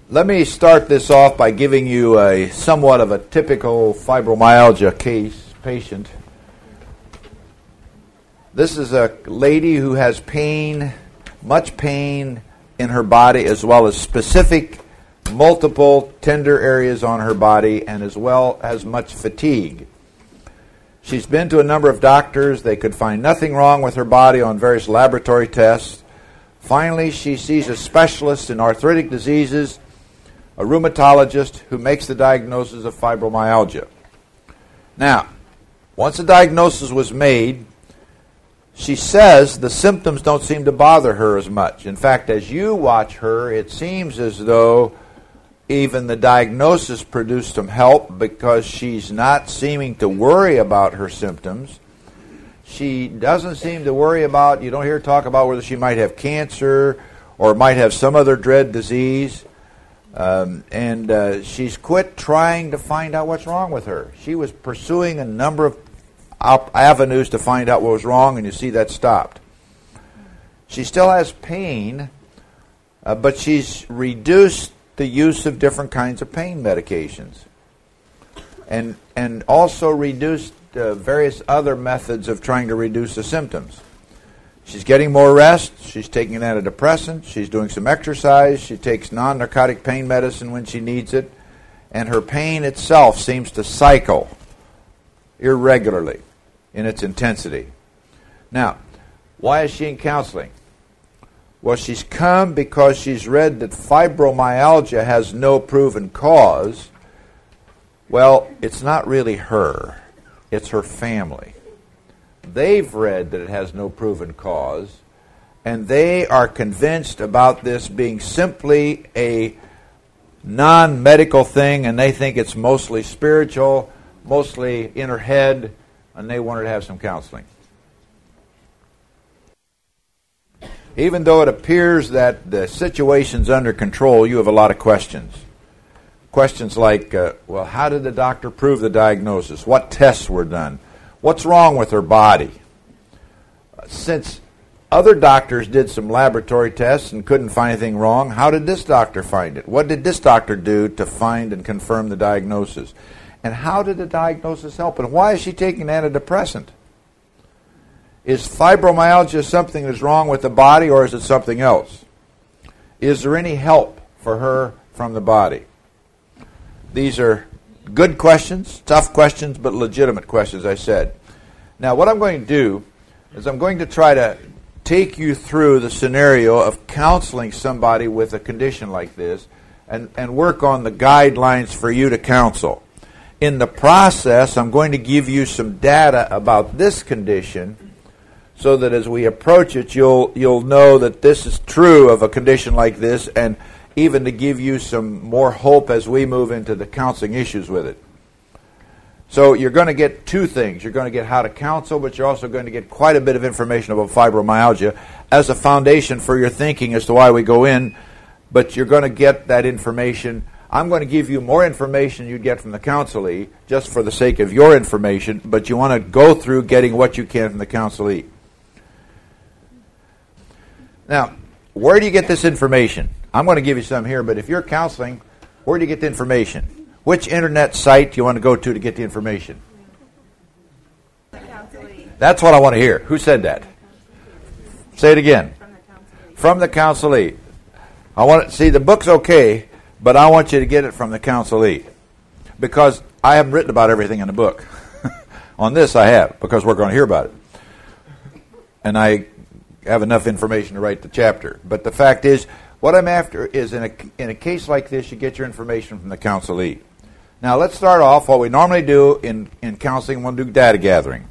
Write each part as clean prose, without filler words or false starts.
Let me start this off by giving you a somewhat of a typical fibromyalgia patient. This is a lady who has pain, much pain in her body, as well as specific, multiple tender areas on her body, and as well as much fatigue. She's been to a number of doctors. They could find nothing wrong with her body on various laboratory tests. Finally, she sees a specialist in arthritic diseases, a rheumatologist, who makes the diagnosis of fibromyalgia. Now, once a diagnosis was made, she says the symptoms don't seem to bother her as much. In fact, as you watch her, it seems as though even the diagnosis produced some help, because she's not seeming to worry about her symptoms. She doesn't seem to worry about, you don't hear her talk about whether she might have cancer or might have some other dread disease. And she's quit trying to find out what's wrong with her. She was pursuing a number of avenues to find out what was wrong, and you see that stopped. She still has pain, but she's reduced the use of different kinds of pain medications, and also reduced various other methods of trying to reduce the symptoms. She's getting more rest. She's taking an antidepressant. She's doing some exercise. She takes non-narcotic pain medicine when she needs it. And her pain itself seems to cycle irregularly in its intensity. Now, why is she in counseling? Well, she's come because she's read that fibromyalgia has no proven cause. Well, it's not really her. It's her family. They've read that it has no proven cause, and they are convinced about this being simply a non-medical thing, and they think it's mostly spiritual, mostly in her head, and they want her to have some counseling. Even though it appears that the situation's under control, you have a lot of questions. Questions like, well, how did the doctor prove the diagnosis? What tests were done? What's wrong with her body? Since other doctors did some laboratory tests and couldn't find anything wrong, how did this doctor find it? What did this doctor do to find and confirm the diagnosis? And how did the diagnosis help? And why is she taking an antidepressant? Is fibromyalgia something that's wrong with the body, or is it something else? Is there any help for her from the body? These are good questions, tough questions, but legitimate questions, I said. Now, what I'm going to do is I'm going to try to take you through the scenario of counseling somebody with a condition like this and work on the guidelines for you to counsel. In the process, I'm going to give you some data about this condition so that as we approach it, you'll know that this is true of a condition like this, and even to give you some more hope as we move into the counseling issues with it. So you're going to get two things. You're going to get how to counsel, but you're also going to get quite a bit of information about fibromyalgia as a foundation for your thinking as to why we go in, but you're going to get that information. I'm going to give you more information you'd get from the counselee just for the sake of your information, but you want to go through getting what you can from the counselee. Now, where do you get this information? I'm going to give you some here, but if you're counseling, where do you get the information? Which internet site do you want to go to get the information? That's what I want to hear. Who said that? Say it again. From the counselee. I want to see the book's okay, but I want you to get it from the counselee, because I haven't written about everything in the book. On this I have, because we're going to hear about it. And I have enough information to write the chapter. But the fact is, what I'm after is in a case like this, you get your information from the counselee. Now, let's start off. What we normally do in counseling, we'll do data gathering.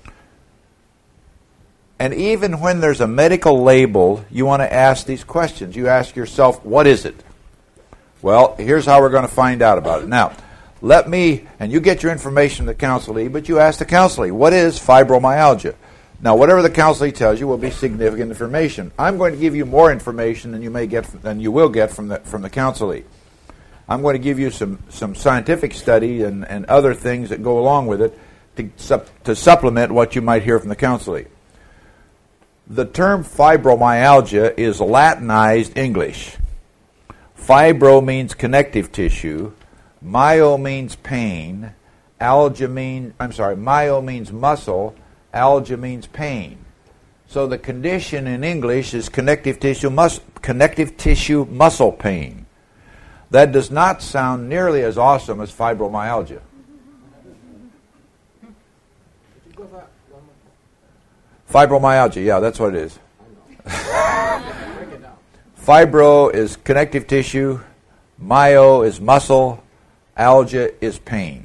And even when there's a medical label, you want to ask these questions. You ask yourself, what is it? Well, here's how we're going to find out about it. Now, and you get your information from the counselee, but you ask the counselee, what is fibromyalgia? Now, whatever the counselee tells you will be significant information. I'm going to give you more information than you will get from the counselee. I'm going to give you some scientific study and other things that go along with it to supplement what you might hear from the counselee. The term fibromyalgia is Latinized English Fibro means connective tissue. Myo means pain. Myo means muscle. Algia means pain. So the condition in English is connective tissue muscle pain. That does not sound nearly as awesome as fibromyalgia. Fibromyalgia, yeah, that's what it is. Fibro is connective tissue, myo is muscle, algia is pain.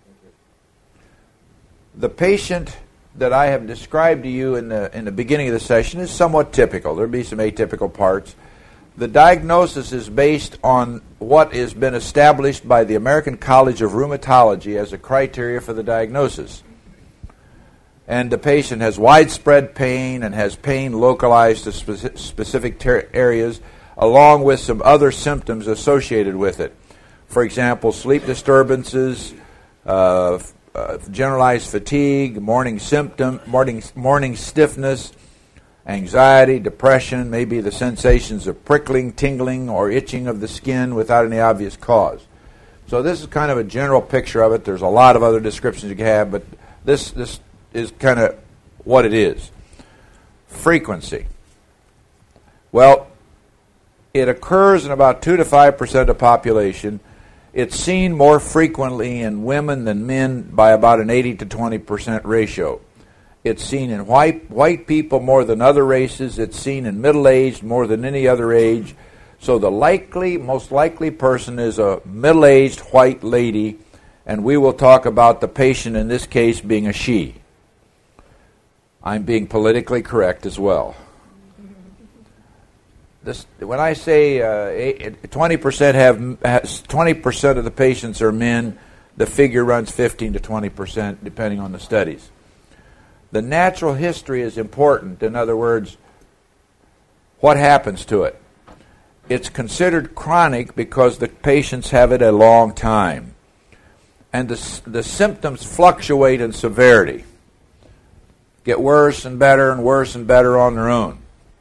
The patient that I have described to you in the beginning of the session is somewhat typical. There'll be some atypical parts. The diagnosis is based on what has been established by the American College of Rheumatology as a criteria for the diagnosis. And the patient has widespread pain and has pain localized to specific areas, along with some other symptoms associated with it. For example, sleep disturbances, generalized fatigue, morning stiffness, anxiety, depression, maybe the sensations of prickling, tingling, or itching of the skin without any obvious cause. So this is kind of a general picture of it. There's a lot of other descriptions you can have, but this is kind of what it is. Frequency. Well, it occurs in about 2 to 5% of the population. It's seen more frequently in women than men by about an 80 to 20% ratio. It's seen in white people more than other races. It's seen in middle-aged more than any other age. So the most likely person is a middle-aged white lady, and we will talk about the patient in this case being a she. I'm being politically correct as well. When I say 20% of the patients are men, the figure runs 15 to 20% depending on the studies. The natural history is important. In other words, what happens to it? It's considered chronic because the patients have it a long time. And the symptoms fluctuate in severity. Get worse and better on their own.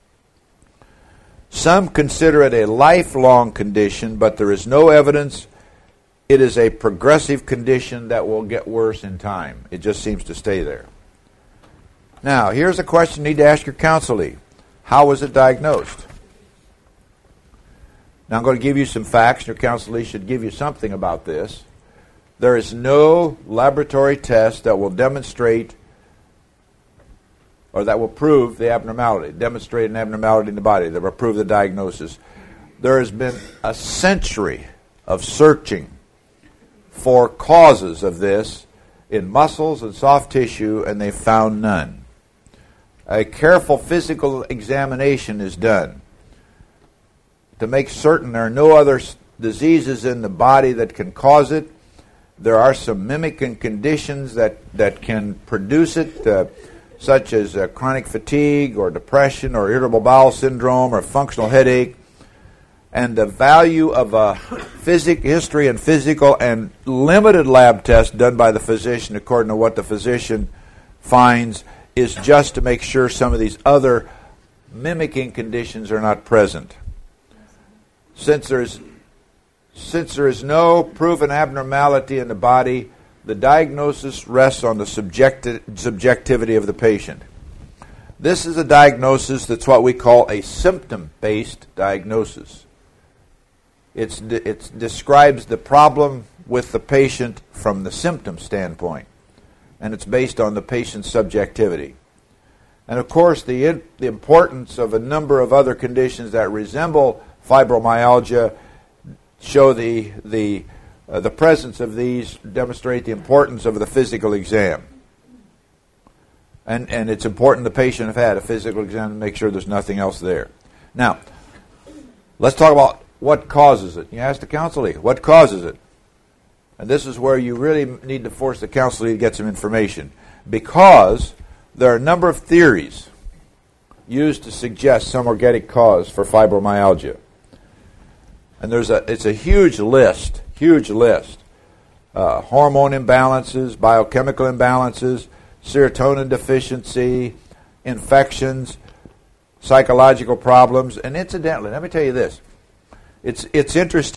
Some consider it a lifelong condition, but there is no evidence it is a progressive condition that will get worse in time. It just seems to stay there. Now, here's a question you need to ask your counselee. How was it diagnosed? Now, I'm going to give you some facts. Your counselee should give you something about this. There is no laboratory test that will demonstrate or that will prove the abnormality, demonstrate an abnormality in the body, that will prove the diagnosis. There has been a century of searching for causes of this in muscles and soft tissue, and they found none. A careful physical examination is done to make certain there are no other diseases in the body that can cause it. There are some mimicking conditions that can produce it, such as chronic fatigue or depression or irritable bowel syndrome or functional headache. And the value of a history and physical and limited lab test done by the physician according to what the physician finds is just to make sure some of these other mimicking conditions are not present. Since there is no proven abnormality in the body, the diagnosis rests on the subjectivity of the patient. This is a diagnosis that's what we call a symptom-based diagnosis. It describes the problem with the patient from the symptom standpoint, and it's based on the patient's subjectivity. And of course, the importance of a number of other conditions that resemble fibromyalgia show the presence of these, demonstrate the importance of the physical exam. And it's important the patient have had a physical exam to make sure there's nothing else there. Now, let's talk about what causes it. You ask the counselee, what causes it? And this is where you really need to force the counselee to get some information, because there are a number of theories used to suggest some organic cause for fibromyalgia. And it's a huge list. Hormone imbalances, biochemical imbalances, serotonin deficiency, infections, psychological problems. And incidentally, let me tell you this. It's interesting